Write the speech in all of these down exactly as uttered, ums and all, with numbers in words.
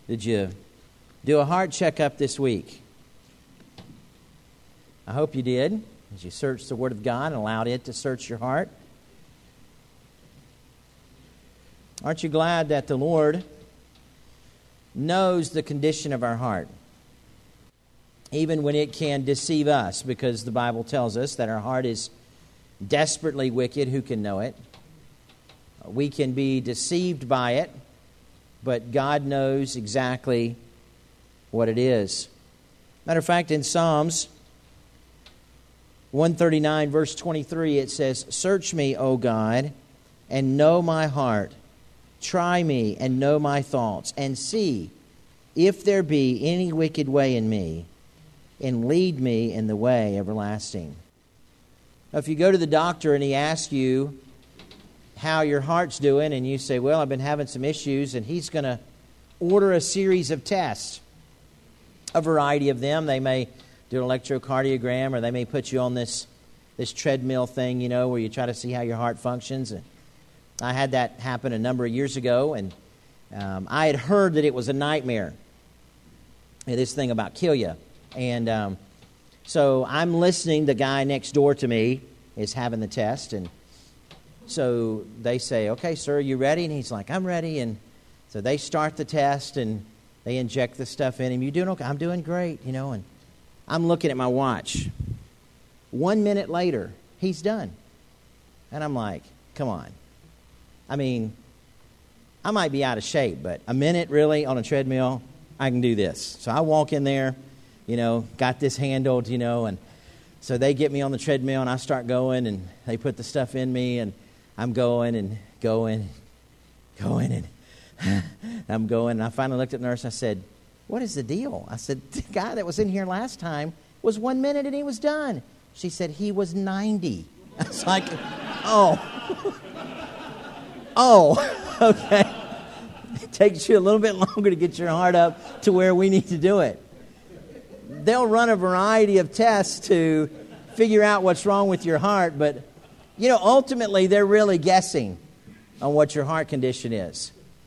Did you do a heart checkup this week? I hope you did, as you searched the Word of God and allowed it to search your heart. Aren't you glad that the Lord knows the condition of our heart, even when it can deceive us, because the Bible tells us that our heart is desperately wicked. Who can know it? We can be deceived by it, but God knows exactly what it is. Matter of fact, in Psalms one thirty-nine, verse twenty-three, it says, "Search me, O God, and know my heart. Try me and know my thoughts, and see if there be any wicked way in me, and lead me in the way everlasting." Now, if you go to the doctor and he asks you how your heart's doing, and you say, "Well, I've been having some issues," and he's going to order a series of tests, a variety of them. They may do an electrocardiogram, or they may put you on this this treadmill thing, you know, where you try to see how your heart functions. And I had that happen a number of years ago, and um, I had heard that it was a nightmare. And this thing about kill you. And um, so I'm listening. The guy next door to me is having the test, and so they say, "Okay, sir, are you ready?" And he's like, "I'm ready." And so they start the test, and they inject the stuff in him. "You doing okay?" "I'm doing great," you know. And I'm looking at my watch. One minute later, he's done. And I'm like, come on. I mean, I might be out of shape, but a minute really on a treadmill, I can do this. So I walk in there, you know, got this handled, you know, and so they get me on the treadmill, and I start going, and they put the stuff in me, and I'm going and going, going, and I'm going. And I finally looked at the nurse, and I said, "What is the deal?" I said, "The guy that was in here last time was one minute and he was done." She said, "He was ninety. I was like, oh. Oh, okay. It takes you a little bit longer to get your heart up to where we need to do it. They'll run a variety of tests to figure out what's wrong with your heart, but, you know, ultimately they're really guessing on what your heart condition is.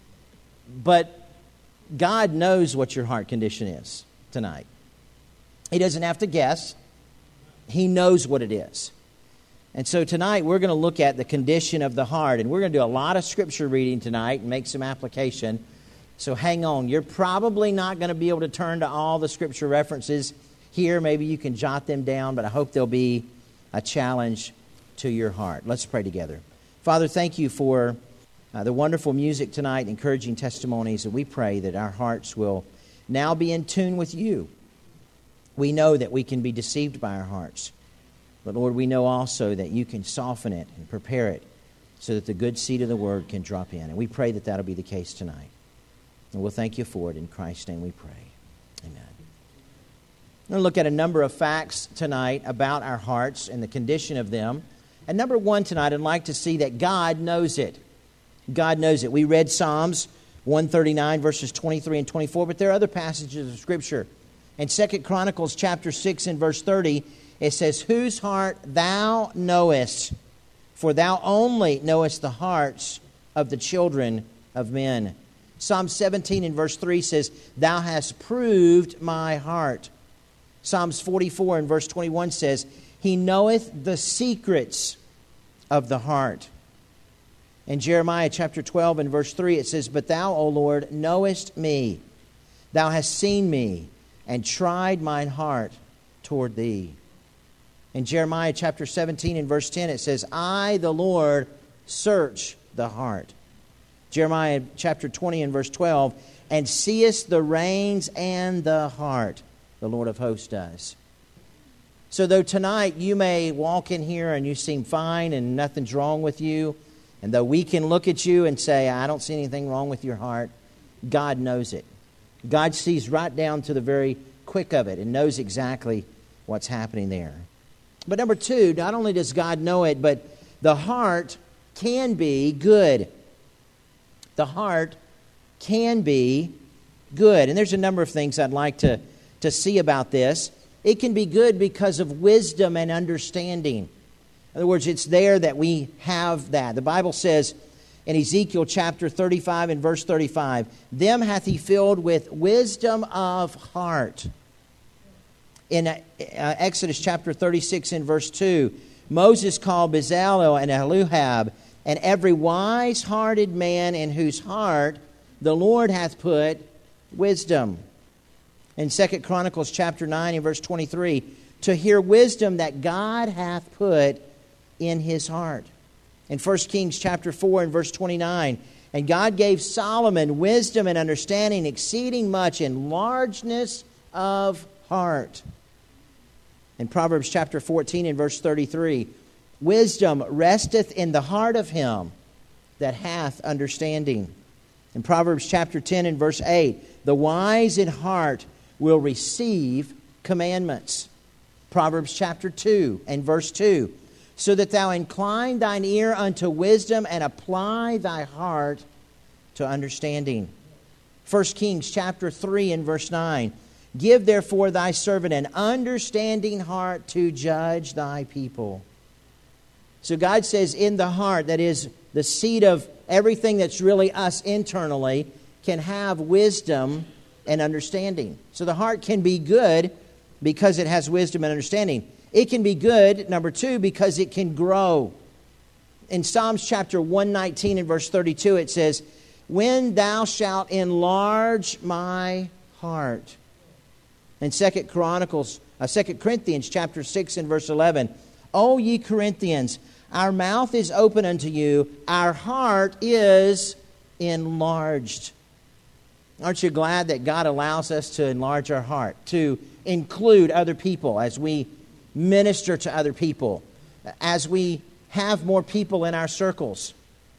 But God knows what your heart condition is tonight. He doesn't have to guess. He knows what it is. And so tonight we're going to look at the condition of the heart. And we're going to do a lot of scripture reading tonight and make some application. So hang on. You're probably not going to be able to turn to all the scripture references here. Maybe you can jot them down, but I hope they'll be a challenge to your heart. Let's pray together. Father, thank you for Uh, the wonderful music tonight, encouraging testimonies, and we pray that our hearts will now be in tune with you. We know that we can be deceived by our hearts, but Lord, we know also that you can soften it and prepare it so that the good seed of the Word can drop in, and we pray that that'll be the case tonight. And we'll thank you for it. In Christ's name we pray. Amen. I'm going to look at a number of facts tonight about our hearts and the condition of them. And number one tonight, I'd like to see that God knows it. God knows it. We read Psalms one thirty-nine, verses twenty-three and twenty-four, but there are other passages of Scripture. In Second Chronicles chapter six and verse thirty, it says, "Whose heart thou knowest, for thou only knowest the hearts of the children of men." Psalm seventeen and verse three says, "Thou hast proved my heart." Psalms forty-four and verse twenty-one says, "He knoweth the secrets of the heart." In Jeremiah chapter twelve and verse three, it says, "But thou, O Lord, knowest me. Thou hast seen me, and tried mine heart toward thee." In Jeremiah chapter seventeen and verse ten, it says, "I, the Lord, search the heart." Jeremiah chapter twenty and verse twelve, "And seest the reins and the heart," the Lord of hosts does. So though tonight you may walk in here and you seem fine and nothing's wrong with you, and though we can look at you and say, "I don't see anything wrong with your heart," God knows it. God sees right down to the very quick of it and knows exactly what's happening there. But number two, not only does God know it, but the heart can be good. The heart can be good. And there's a number of things I'd like to, to see about this. It can be good because of wisdom and understanding. In other words, it's there that we have that. The Bible says In Ezekiel chapter thirty-five and verse thirty-five, them hath he filled with wisdom of heart. In uh, Exodus chapter thirty-six and verse two, Moses called Bezalel and Ahluhab, and every wise-hearted man in whose heart the Lord hath put wisdom. In Second Chronicles chapter nine and verse twenty-three, to hear wisdom that God hath put in his heart. In First Kings chapter four and verse twenty-nine, and God gave Solomon wisdom and understanding exceeding much in largeness of heart. In Proverbs chapter fourteen and verse thirty-three, wisdom resteth in the heart of him that hath understanding. In Proverbs chapter ten and verse eight, the wise in heart will receive commandments. Proverbs chapter two and verse two, so that thou incline thine ear unto wisdom and apply thy heart to understanding. First Kings chapter three and verse nine, give therefore thy servant an understanding heart to judge thy people. So God says in the heart, that is the seat of everything that's really us internally, can have wisdom and understanding. So the heart can be good because it has wisdom and understanding. It can be good, number two, because it can grow. In Psalms chapter one nineteen and verse thirty-two, it says, when thou shalt enlarge my heart. In Second Chronicles, uh, Second Corinthians chapter six and verse eleven, O ye Corinthians, our mouth is open unto you, our heart is enlarged. Aren't you glad that God allows us to enlarge our heart, to include other people as we minister to other people, as we have more people in our circles?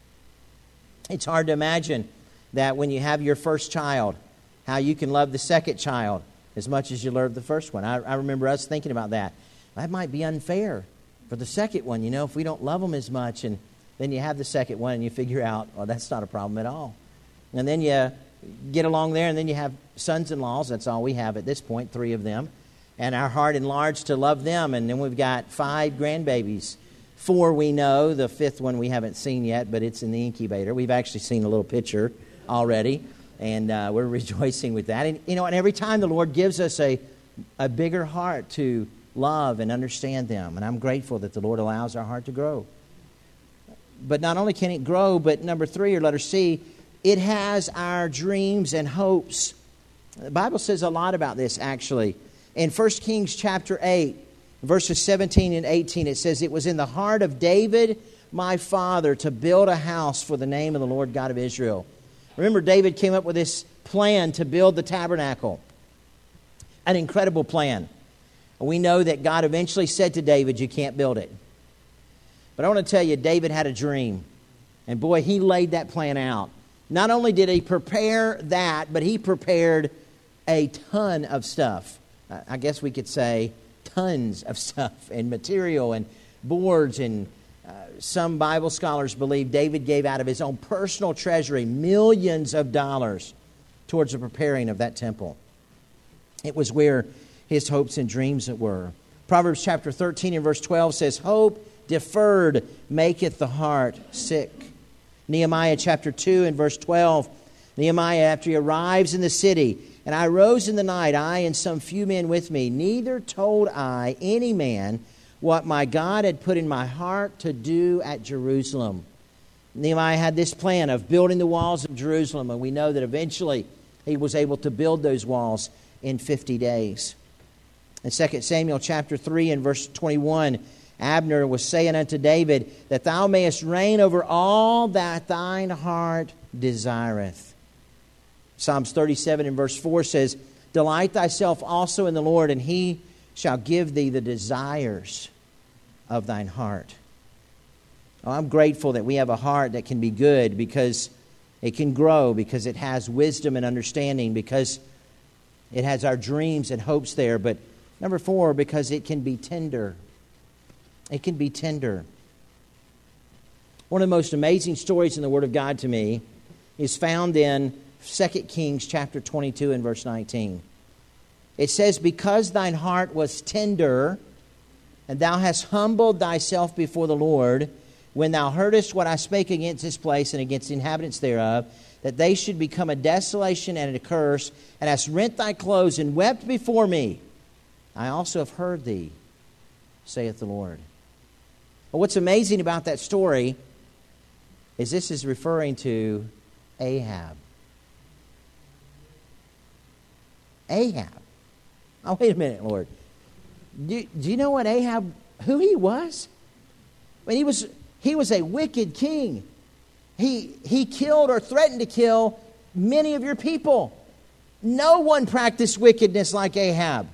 It's hard to imagine that when you have your first child, how you can love the second child as much as you love the first one. I, I remember us thinking about that. That might be unfair for the second one, you know, if we don't love them as much. And then you have the second one and you figure out, well, that's not a problem at all. And then you get along there, and then you have sons-in-laws. That's all we have at this point, three of them. And our heart enlarged to love them. And then we've got five grandbabies. Four we know. The fifth one we haven't seen yet, but it's in the incubator. We've actually seen a little picture already, and uh, we're rejoicing with that. And you know, and every time the Lord gives us a, a bigger heart to love and understand them. And I'm grateful that the Lord allows our heart to grow. But not only can it grow, but number three, or letter C, it has our dreams and hopes. The Bible says a lot about this, actually. In First Kings chapter eight, verses seventeen and eighteen, it says, it was in the heart of David, my father, to build a house for the name of the Lord God of Israel. Remember, David came up with this plan to build the tabernacle. An incredible plan. We know that God eventually said to David, you can't build it. But I want to tell you, David had a dream. And boy, he laid that plan out. Not only did he prepare that, but he prepared a ton of stuff. I guess we could say tons of stuff and material and boards. And uh, some Bible scholars believe David gave out of his own personal treasury millions of dollars towards the preparing of that temple. It was where his hopes and dreams were. Proverbs chapter thirteen and verse twelve says, hope deferred maketh the heart sick. Nehemiah chapter two and verse twelve, Nehemiah, after he arrives in the city, and I rose in the night, I and some few men with me, neither told I any man what my God had put in my heart to do at Jerusalem. Nehemiah had this plan of building the walls of Jerusalem, and we know that eventually he was able to build those walls in fifty days. In Second Samuel chapter three and verse twenty-one, Abner was saying unto David, that thou mayest reign over all that thine heart desireth. Psalms thirty-seven and verse four says, delight thyself also in the Lord, and he shall give thee the desires of thine heart. Oh, I'm grateful that we have a heart that can be good, because it can grow, because it has wisdom and understanding, because it has our dreams and hopes there. But number four, because it can be tender. It can be tender. One of the most amazing stories in the Word of God to me is found in Second Kings chapter twenty-two and verse nineteen. It says, because thine heart was tender, and thou hast humbled thyself before the Lord, when thou heardest what I spake against this place and against the inhabitants thereof, that they should become a desolation and a curse, and hast rent thy clothes and wept before me, I also have heard thee, saith the Lord. Well, what's amazing about that story is this is referring to Ahab. Ahab. Oh, wait a minute, Lord. Do, do you know what Ahab, who he was? I mean, he was he was a wicked king. He he killed or threatened to kill many of your people. No one practiced wickedness like Ahab.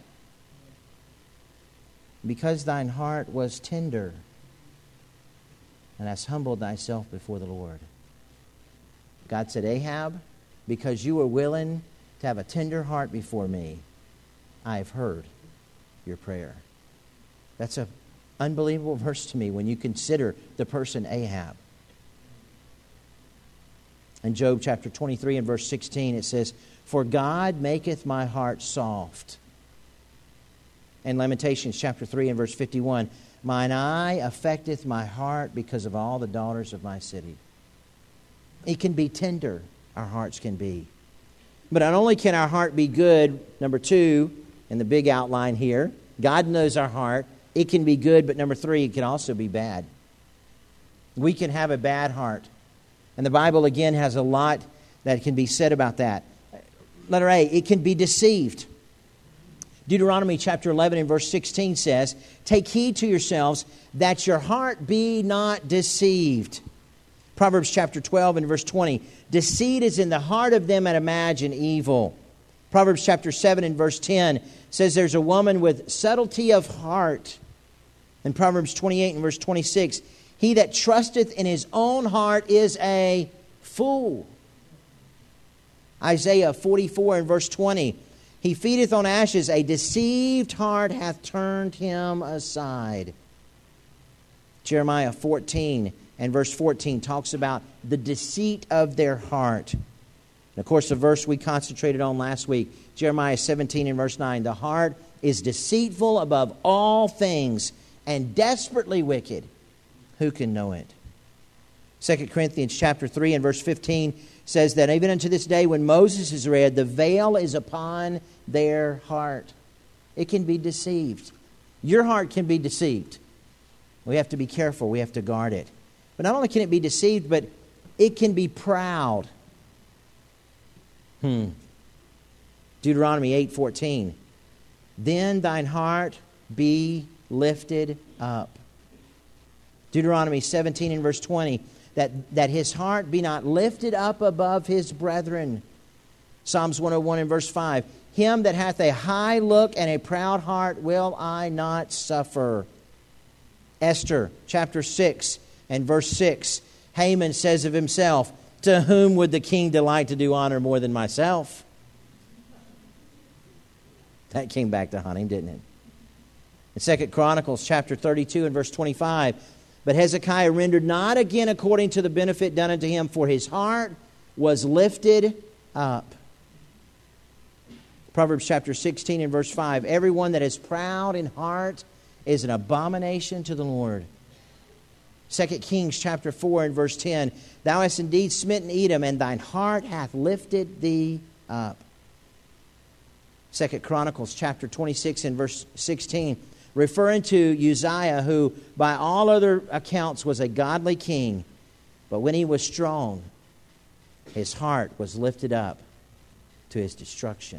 Because thine heart was tender, and hast humbled thyself before the Lord. God said, Ahab, because you were willing to have a tender heart before me, I have heard your prayer. That's an unbelievable verse to me when you consider the person Ahab. In Job chapter twenty-three and verse sixteen, it says, For God maketh my heart soft. In Lamentations chapter three and verse fifty-one, Mine eye affecteth my heart because of all the daughters of my city. It can be tender, our hearts can be. But not only can our heart be good, number two, in the big outline here, God knows our heart. It can be good, but number three, it can also be bad. We can have a bad heart. And the Bible, again, has a lot that can be said about that. Letter A, it can be deceived. Deuteronomy chapter eleven and verse sixteen says, Take heed to yourselves that your heart be not deceived. Proverbs chapter twelve and verse twenty, Deceit is in the heart of them that imagine evil. Proverbs chapter seven and verse ten says there's a woman with subtlety of heart. And Proverbs twenty-eight and verse twenty-six, He that trusteth in his own heart is a fool. Isaiah forty-four and verse twenty, He feedeth on ashes, a deceived heart hath turned him aside. Jeremiah fourteen and verse fourteen talks about the deceit of their heart. And of course, the verse we concentrated on last week, Jeremiah seventeen and verse nine, The heart is deceitful above all things and desperately wicked. Who can know it? Second Corinthians chapter three and verse fifteen says that even unto this day when Moses is read, the veil is upon their heart. It can be deceived. Your heart can be deceived. We have to be careful. We have to guard it. But not only can it be deceived, but it can be proud. Hmm. Deuteronomy eight fourteen. Then thine heart be lifted up. Deuteronomy seventeen and verse twenty. That, that his heart be not lifted up above his brethren. Psalms one oh one and verse five. Him that hath a high look and a proud heart will I not suffer. Esther chapter six and verse six. Haman says of himself, To whom would the king delight to do honor more than myself? That came back to haunt him, didn't it? In Second Chronicles chapter thirty-two and verse twenty-five. But Hezekiah rendered not again according to the benefit done unto him, for his heart was lifted up. Proverbs chapter sixteen and verse five. Everyone that is proud in heart is an abomination to the Lord. Second Kings chapter four and verse ten. Thou hast indeed smitten Edom, and thine heart hath lifted thee up. Second Chronicles chapter twenty-six and verse sixteen. Referring to Uzziah, who by all other accounts was a godly king, but when he was strong, his heart was lifted up to his destruction.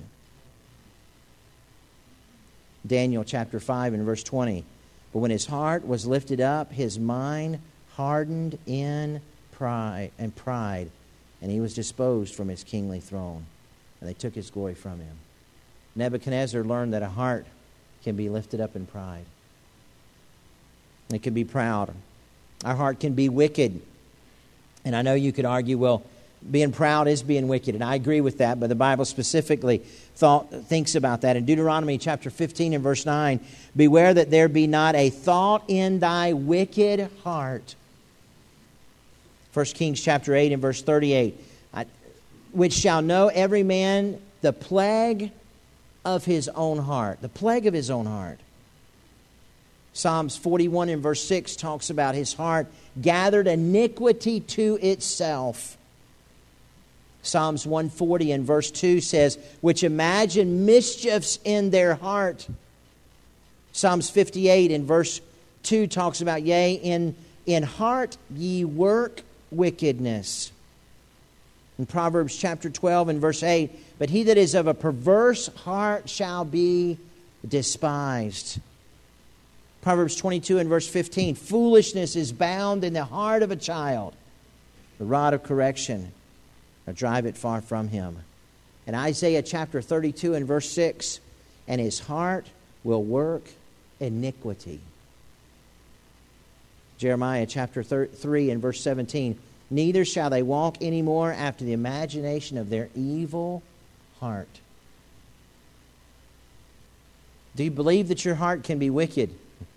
Daniel chapter five and verse twenty. But when his heart was lifted up, his mind hardened in pride and pride, and he was disposed from his kingly throne, and they took his glory from him. Nebuchadnezzar learned that a heart can be lifted up in pride. It can be proud. Our heart can be wicked. And I know you could argue, well, being proud is being wicked, and I agree with that, but the Bible specifically thought, thinks about that. In Deuteronomy chapter fifteen and verse nine, Beware that there be not a thought in thy wicked heart. First Kings chapter eight and verse thirty-eight, Which shall know every man the plague of his own heart. The plague of his own heart. Psalms forty-one and verse six talks about his heart gathered iniquity to itself. Psalms one forty and verse two says, which imagine mischiefs in their heart. Psalms fifty-eight and verse two talks about, yea, in, in heart ye work wickedness. In Proverbs chapter twelve and verse eight, but he that is of a perverse heart shall be despised. Proverbs twenty-two and verse fifteen, foolishness is bound in the heart of a child. The rod of correction will drive it far from him. In Isaiah chapter thirty-two and verse six, and his heart will work iniquity. Jeremiah chapter three and verse seventeen, neither shall they walk any more after the imagination of their evil heart. Do you believe that your heart can be wicked?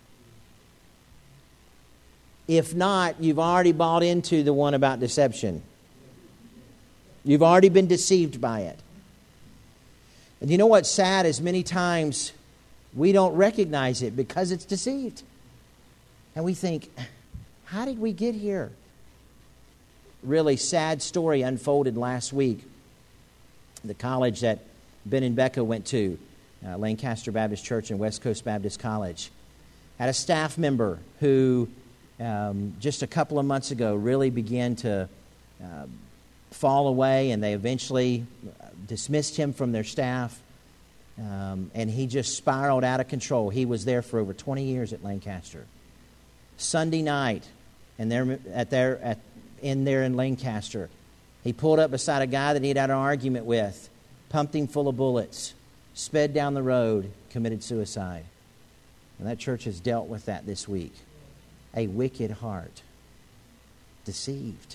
If not, you've already bought into the one about deception. You've already been deceived by it. And you know what's sad is many times we don't recognize it because it's deceived. And we think, how did we get here? Really sad story unfolded last week. The college that Ben and Becca went to, uh, Lancaster Baptist Church and West Coast Baptist College, had a staff member who um, just a couple of months ago really began to uh, fall away, and they eventually dismissed him from their staff, um, and he just spiraled out of control. He was there for over twenty years at Lancaster. Sunday night, and they're at their at in there in Lancaster, he pulled up beside a guy that he had had an argument with, pumped him full of bullets, sped down the road, committed suicide. And that church has dealt with that this week. A wicked heart, deceived.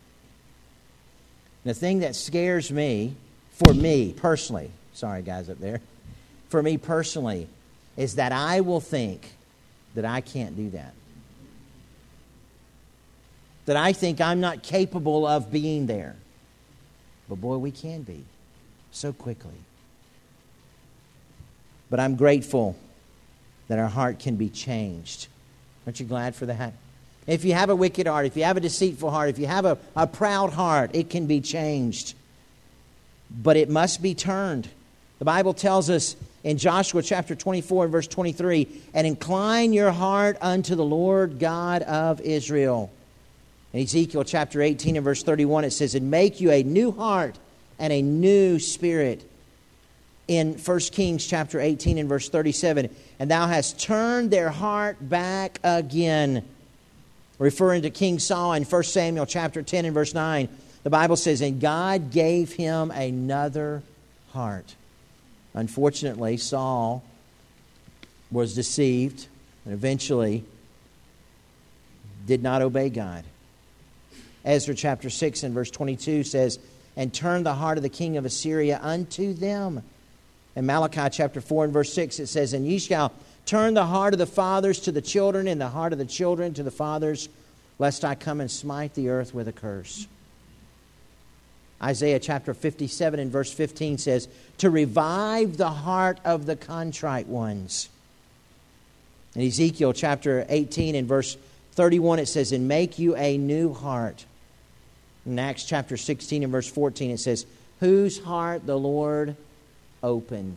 The thing that scares me, for me personally, sorry guys up there, for me personally, is that I will think that I can't do that. That I think I'm not capable of being there. But boy, we can be so quickly. But I'm grateful that our heart can be changed. Aren't you glad for that? If you have a wicked heart, if you have a deceitful heart, if you have a, a proud heart, it can be changed. But it must be turned. The Bible tells us in Joshua chapter twenty-four and verse twenty-three, and incline your heart unto the Lord God of Israel. In Ezekiel chapter eighteen and verse thirty-one, it says, and make you a new heart and a new spirit. In First Kings chapter eighteen and verse thirty-seven, and thou hast turned their heart back again. Referring to King Saul in First Samuel chapter ten and verse nine, the Bible says, and God gave him another heart. Unfortunately, Saul was deceived and eventually did not obey God. Ezra chapter six and verse twenty-two says, and turn the heart of the king of Assyria unto them. In Malachi chapter four and verse six, it says, and ye shall turn the heart of the fathers to the children, and the heart of the children to the fathers, lest I come and smite the earth with a curse. Isaiah chapter fifty-seven and verse fifteen says, to revive the heart of the contrite ones. In Ezekiel chapter eighteen and verse thirty-one, it says, and make you a new heart. In Acts chapter sixteen and verse fourteen, it says, whose heart the Lord opened.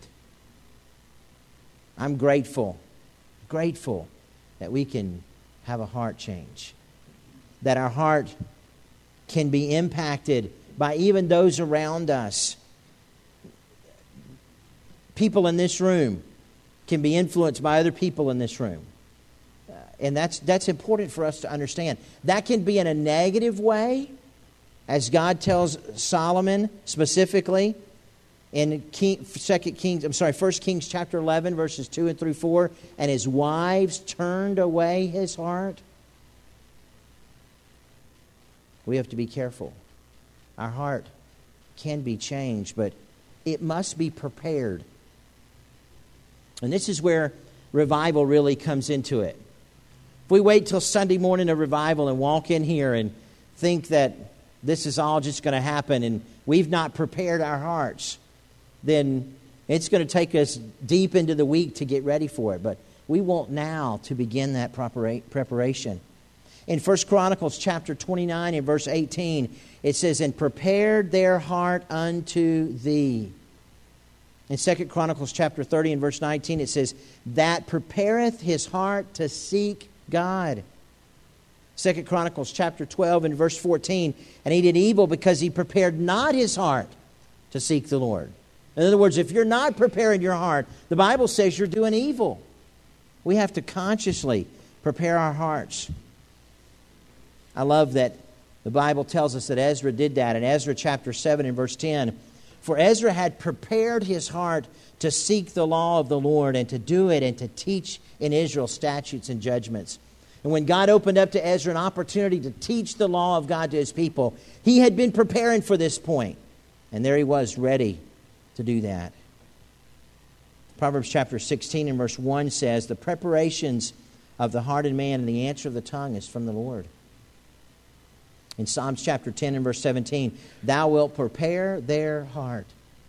I'm grateful, grateful that we can have a heart change. That our heart can be impacted by even those around us. People in this room can be influenced by other people in this room. Uh, and that's that's important for us to understand. That can be in a negative way, as God tells Solomon specifically in King, Second Kings, I'm sorry, First Kings chapter eleven, verses two and through four, and his wives turned away his heart. We have to be careful. Our heart can be changed, but it must be prepared. And this is where revival really comes into it. If we wait till Sunday morning of revival and walk in here and think that this is all just going to happen and we've not prepared our hearts, then it's going to take us deep into the week to get ready for it. But we want now to begin that prepara- preparation. In First Chronicles chapter twenty-nine and verse eighteen, it says, "And prepared their heart unto thee." In Second Chronicles chapter thirty and verse nineteen, it says, "That prepareth his heart to seek God." Second Chronicles chapter twelve and verse fourteen, "And he did evil because he prepared not his heart to seek the Lord." In other words, if you're not preparing your heart, the Bible says you're doing evil. We have to consciously prepare our hearts. I love that the Bible tells us that Ezra did that in Ezra chapter seven and verse ten. "For Ezra had prepared his heart to seek the law of the Lord and to do it and to teach in Israel statutes and judgments." And when God opened up to Ezra an opportunity to teach the law of God to his people, he had been preparing for this point. And there he was, ready to do that. Proverbs chapter sixteen and verse one says, "The preparations of the heart of man and the answer of the tongue is from the Lord." In Psalms chapter ten and verse seventeen, "Thou wilt prepare their heart."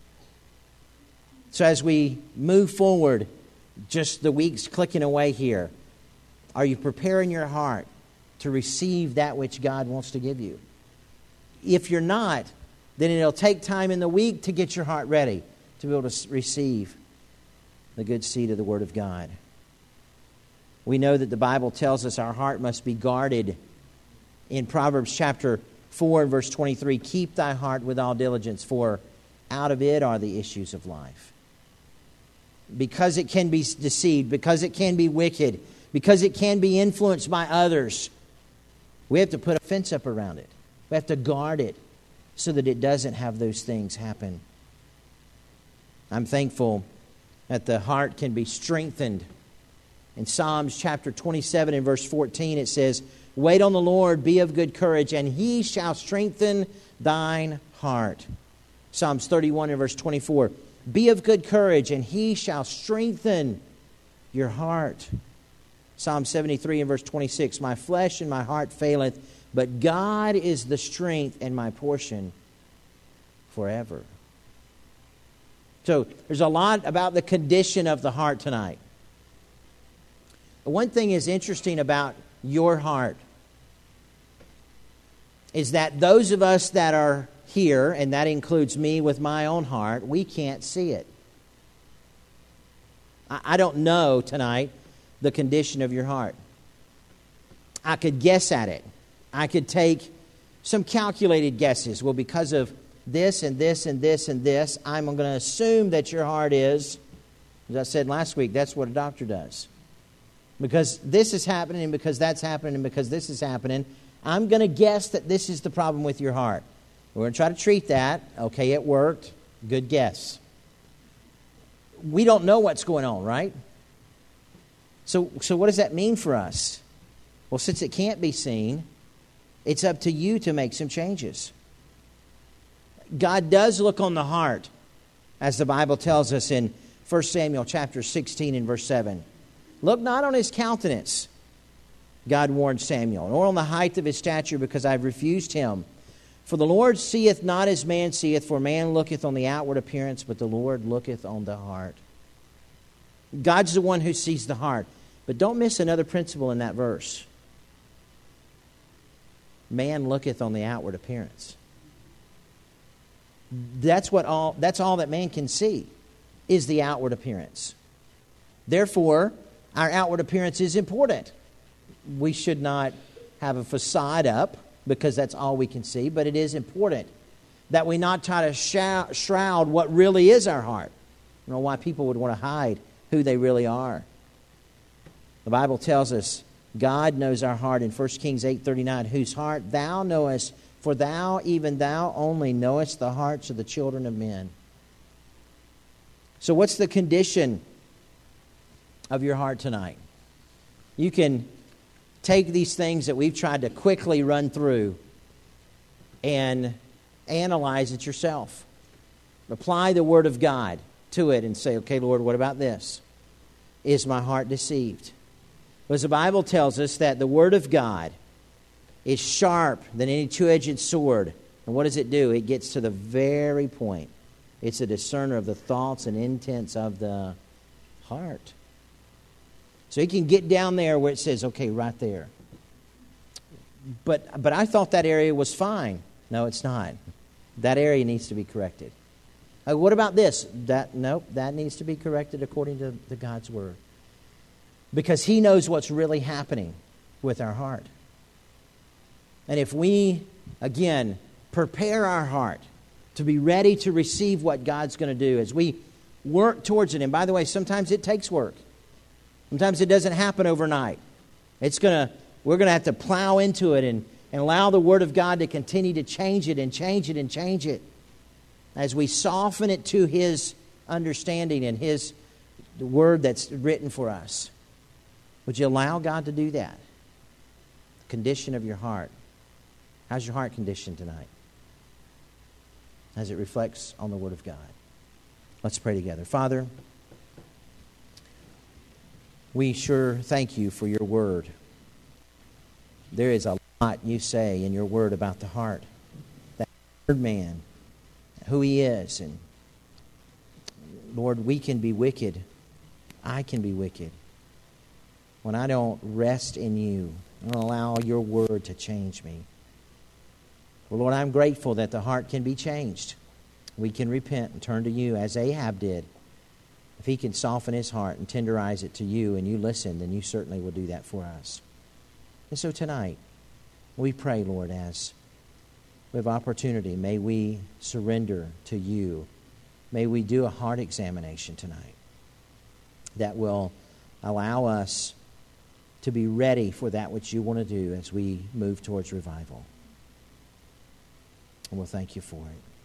So as we move forward, just the weeks clicking away here, are you preparing your heart to receive that which God wants to give you? If you're not, then it'll take time in the week to get your heart ready to be able to receive the good seed of the Word of God. We know that the Bible tells us our heart must be guarded. In Proverbs chapter four and verse twenty-three, "Keep thy heart with all diligence, for out of it are the issues of life." Because it can be deceived, because it can be wicked, because it can be influenced by others, we have to put a fence up around it. We have to guard it so that it doesn't have those things happen. I'm thankful that the heart can be strengthened. In Psalms chapter twenty-seven and verse fourteen, it says, "Wait on the Lord, be of good courage, and he shall strengthen thine heart." Psalms thirty-one and verse twenty-four, "Be of good courage, and he shall strengthen your heart." Psalm seventy-three and verse twenty-six, "My flesh and my heart faileth, but God is the strength and my portion forever." So there's a lot about the condition of the heart tonight. One thing is interesting about your heart is that those of us that are here, and that includes me with my own heart, we can't see it. I don't know tonight the condition of your heart. I could guess at it. I could take some calculated guesses. Well, because of this and this and this and this, I'm going to assume that your heart is, as I said last week, that's what a doctor does. Because this is happening, and because that's happening, and because this is happening, I'm going to guess that this is the problem with your heart. We're going to try to treat that. Okay, it worked. Good guess. We don't know what's going on, right? So, so what does that mean for us? Well, since it can't be seen, it's up to you to make some changes. God does look on the heart, as the Bible tells us in First Samuel chapter sixteen and verse seven. "Look not on his countenance," God warned Samuel, "nor on the height of his stature, because I have refused him. For the Lord seeth not as man seeth, for man looketh on the outward appearance, but the Lord looketh on the heart." God's the one who sees the heart. But don't miss another principle in that verse. Man looketh on the outward appearance. That's what all that's all that man can see, is the outward appearance. Therefore, our outward appearance is important. We should not have a facade up because that's all we can see, but it is important that we not try to shroud what really is our heart. I don't know why people would want to hide who they really are. The Bible tells us God knows our heart in First Kings eight thirty-nine, "Whose heart thou knowest, for thou, even thou only, knowest the hearts of the children of men." So what's the condition of your heart tonight? You can take these things that we've tried to quickly run through and analyze it yourself. Apply the Word of God to it and say, okay, Lord, what about this? Is my heart deceived? Because the Bible tells us that the Word of God is sharp than any two-edged sword. And what does it do? It gets to the very point. It's a discerner of the thoughts and intents of the heart. So he can get down there where it says, okay, right there. But but I thought that area was fine. No, it's not. That area needs to be corrected. Uh, what about this? That nope, that needs to be corrected according to the God's Word. Because He knows what's really happening with our heart. And if we, again, prepare our heart to be ready to receive what God's going to do as we work towards it. And by the way, sometimes it takes work. Sometimes it doesn't happen overnight. It's going to, we're going to have to plow into it and, and allow the Word of God to continue to change it and change it and change it as we soften it to His understanding and His the Word that's written for us. Would you allow God to do that? The condition of your heart. How's your heart condition tonight? As it reflects on the Word of God. Let's pray together. Father, we sure thank You for Your Word. There is a lot You say in Your Word about the heart. That third man, who he is. And Lord, we can be wicked. I can be wicked. When I don't rest in You, I don't allow Your Word to change me. Well, Lord, I'm grateful that the heart can be changed. We can repent and turn to You as Ahab did. If he can soften his heart and tenderize it to You and You listen, then You certainly will do that for us. And so tonight, we pray, Lord, as we have opportunity, may we surrender to You. May we do a heart examination tonight that will allow us to be ready for that which You want to do as we move towards revival. And we'll thank You for it.